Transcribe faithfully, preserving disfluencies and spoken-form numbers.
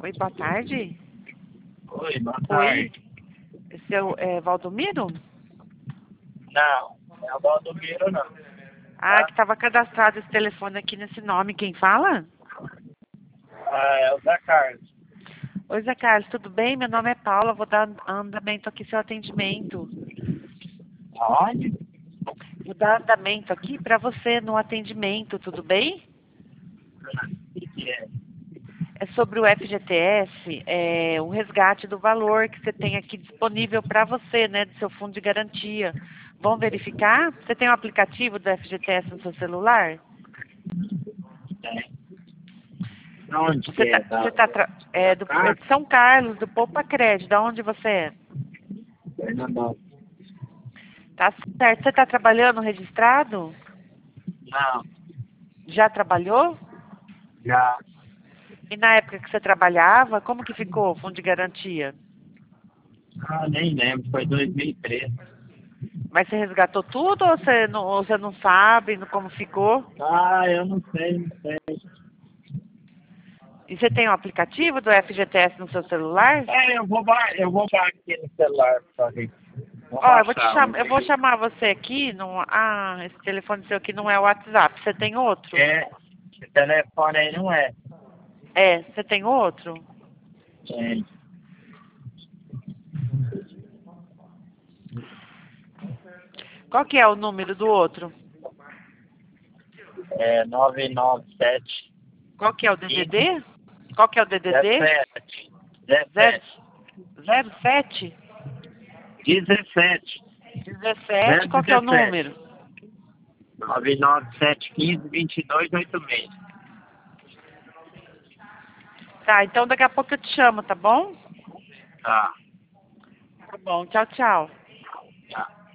Oi, boa tarde. Oi, boa Oi, tarde. seu é, Valdomiro? Não, não é o Valdomiro, não. Ah, Tá? que estava cadastrado esse telefone aqui nesse nome. Quem fala? Ah, é o Zé Carlos. Oi, Zé Carlos, tudo bem? Meu nome é Paula, vou dar andamento aqui seu atendimento. Aonde? Vou dar andamento aqui para você no atendimento, tudo bem? O que que é? É sobre o F G T S, é um resgate do valor que você tem aqui disponível para você, né, do seu fundo de garantia. Vamos verificar? Você tem o aplicativo do F G T S no seu celular? Tem. Onde que Você tá, é? Da, você tá tra- é, da do, é casa? de São Carlos, do Poupa Crédito. Da onde você é? Fernandão. Tá certo. Você está trabalhando registrado? Não, Já trabalhou? já. E na época que você trabalhava, como que ficou o fundo de garantia? Ah, nem lembro, foi dois mil e treze. Mas você resgatou tudo ou você não, ou você não sabe no- como ficou? Ah, eu não sei, não sei. E você tem o aplicativo do F G T S no seu celular? É, eu vou, ba eu vou baixar aqui no celular pra ver. Vou Ó, eu vou te baixar. chamar, eu vou chamar você aqui no, ah, esse telefone seu aqui não é o WhatsApp. Você tem outro? É, esse telefone aí não é. É, você tem outro? Tem. Qual que é o número do outro? É nove nove sete Qual que é o D D D? Qual que é o D D D? dezessete. Zero, dezessete. zero sete? dezessete. Dezessete, zero qual que é o dezessete. número? nove nove sete um cinco dois dois oito seis. Tá, então daqui a pouco eu te chamo, tá bom? Tá. Tá bom, tchau, tchau.